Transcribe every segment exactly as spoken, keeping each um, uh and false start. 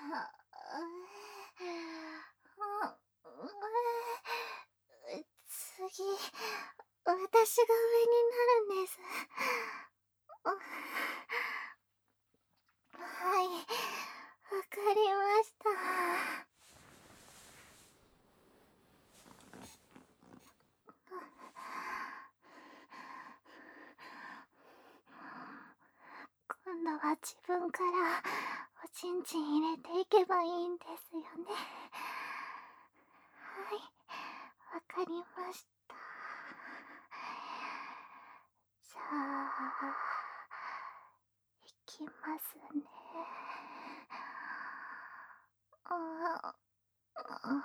次、私が上になるんです。はい、わかりました。今度は自分からおちんちん入れていけばいいんですよね。はい、わかりました。じゃあ、いきますね。ああ。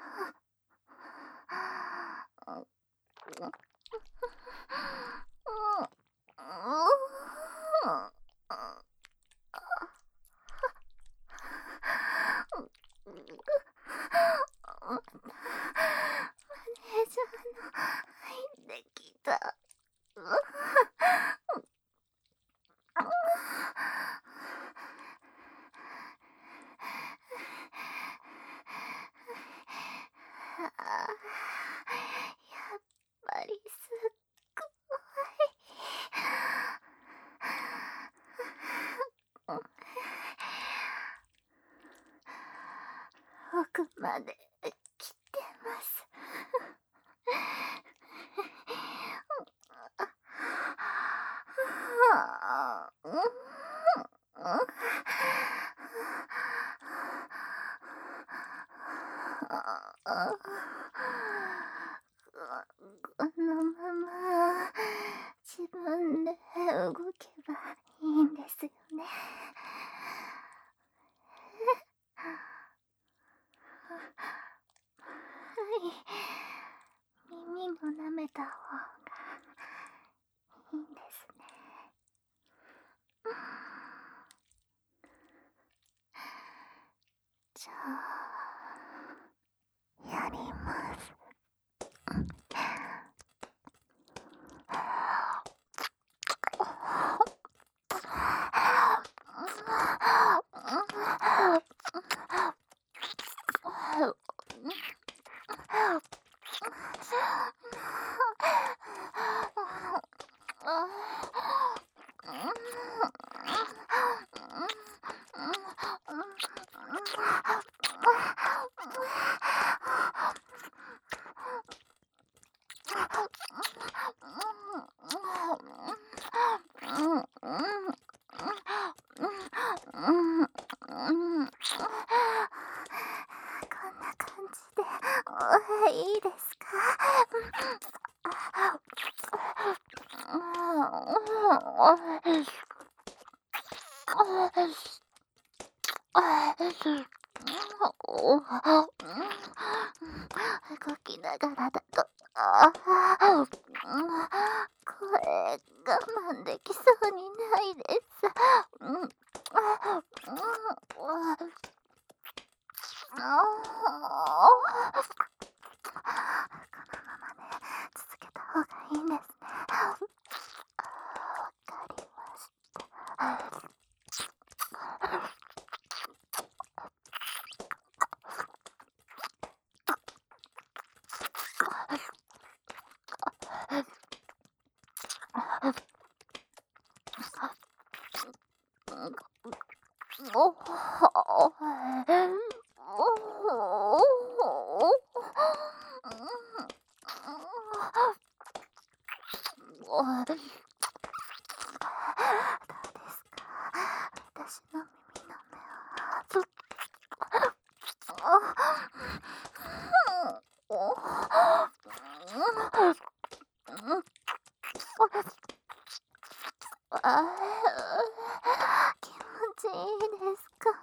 奥まで来てます。このまま自分で動けばいいんですよね。はい、耳も舐めた方がいいんですね。じゃあ、やります。いいですか？動きながらだと、これ我慢できそうにないです。続けた方がいいんですね。わかりました。どうですか？私の耳の目はずっ気持ちいいですか？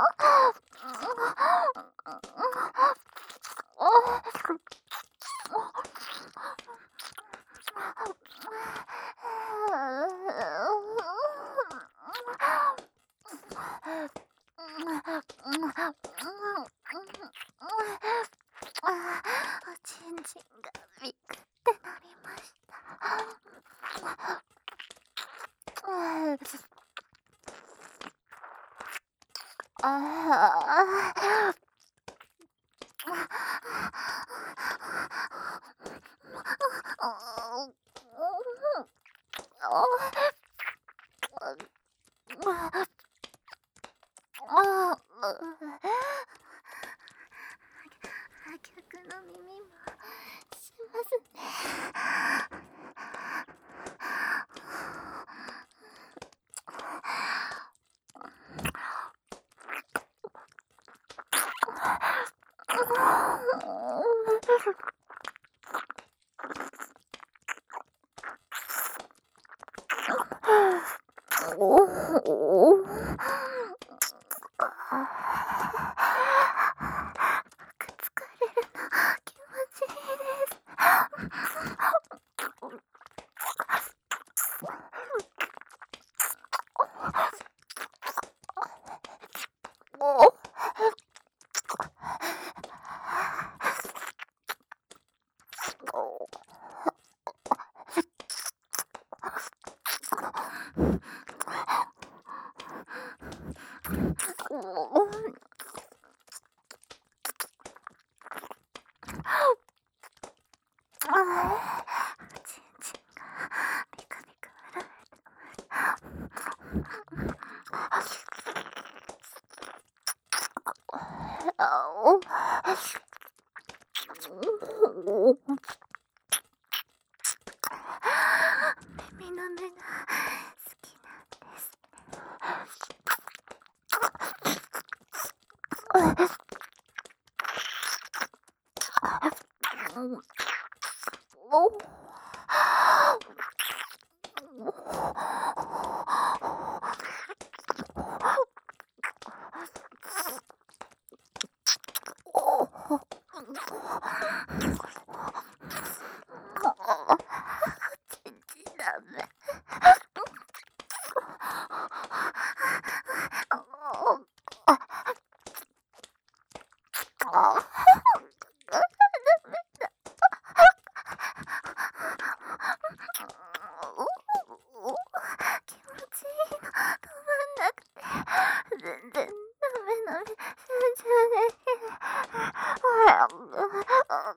おちんちんがビクってなりました。 あ客の耳もしますね。くっつかれるの気持ちいいです。ちんちんがピカピカ洗えてます。あお耳の目が好きなんです。おちんちんダメ。気持ちいいの止まんなくて全然ダメダメ集中できない。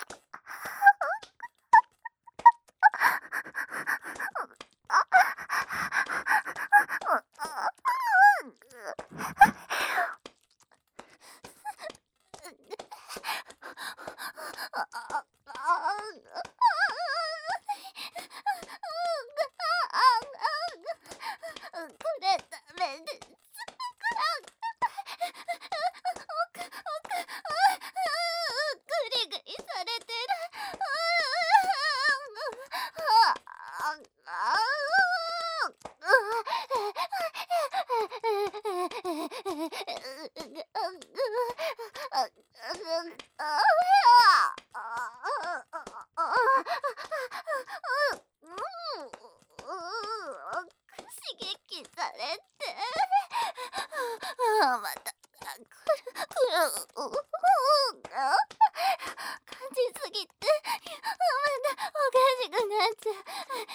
これダメです。グリグリされてる。刺激されてまたくるくる感じすぎてまたおかしくなっちゃう。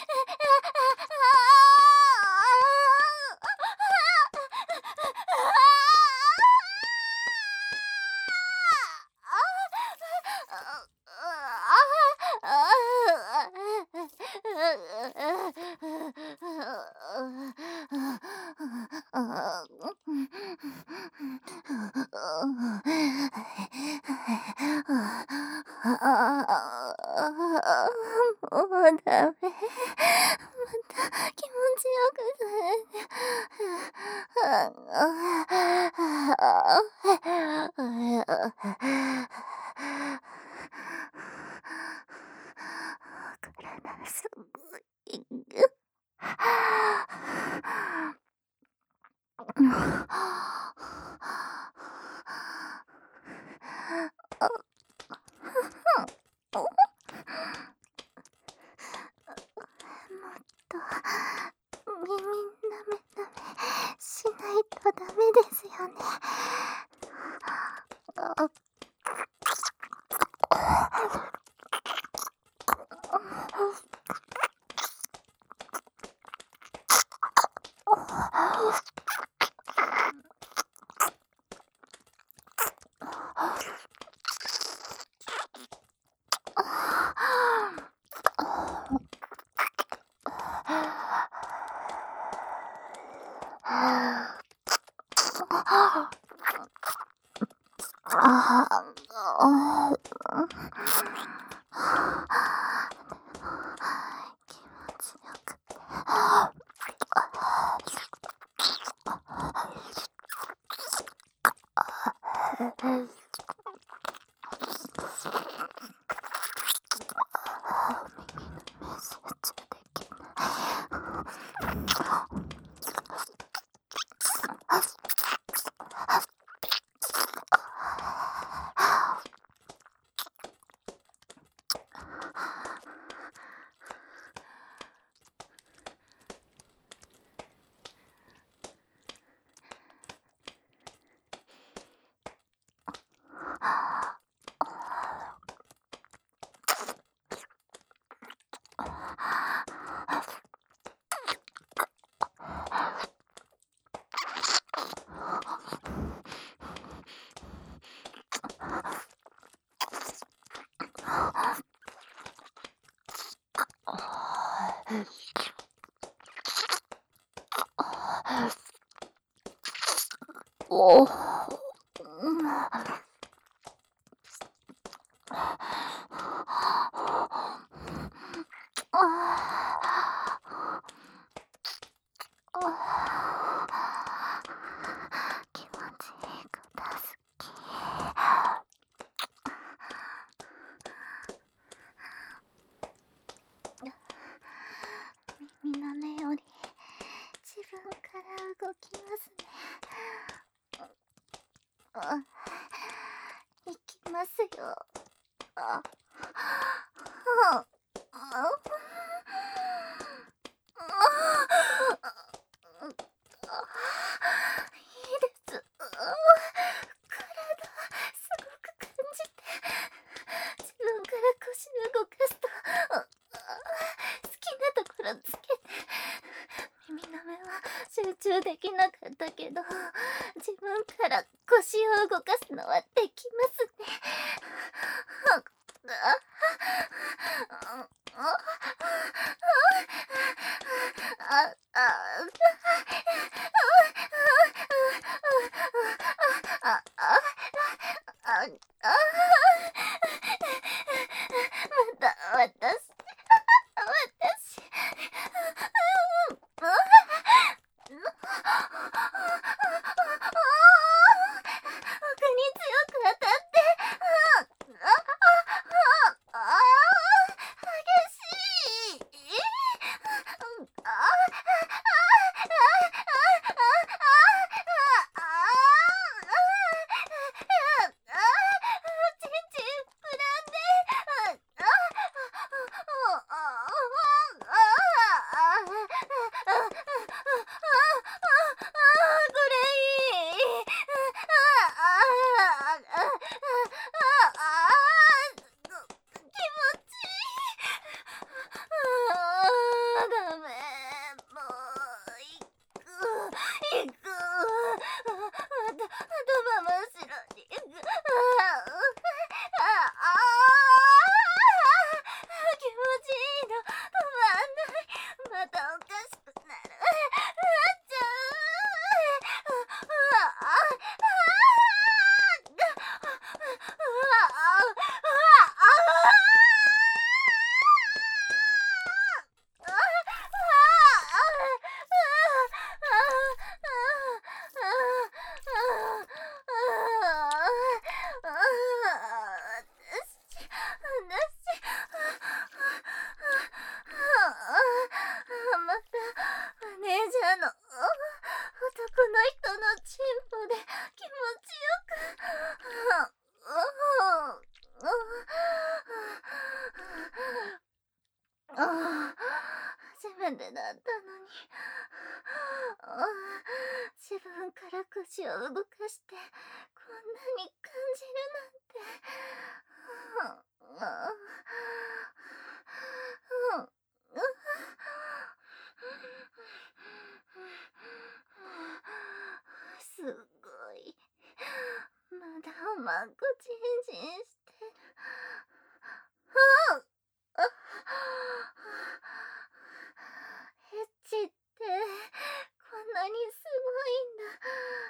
もうダメ。また気持ちよくされて体すごいと耳なめなめしないとダメですよね。 おお。気持ちいいこと好き。耳の目より自分から動きますね。あ、いきますよ。あ、あ、あ、いいです。体すごく感じて、自分から腰を動かすと、好きなところつけて。耳の目は集中できなかったけど、自分から腰を動かすのはできますね。あ、あ、あ、あ、また私、私、奥に強く当たって、激しい。ちんちん膨らんで、これいい。気持ちいい。ダメ、もう行く行く。あた頭真っ白に。気持ちいいの止まんない。またおかしくなる。なっちゃまたマネージャーの男の人のチンポで気持ちよく。初めてだったのに、自分から口を動かしてこんなに感じるなんて。すごい。まだおまんこちんちんしてる。エッチってこんなにすごいんだ。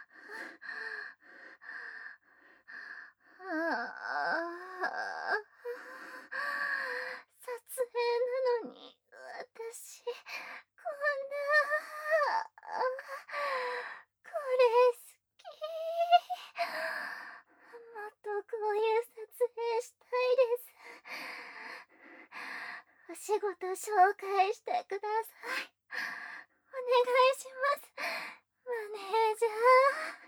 撮影なのに私こんな、これ好き。 お仕事紹介してください。お願いします。マネージャー。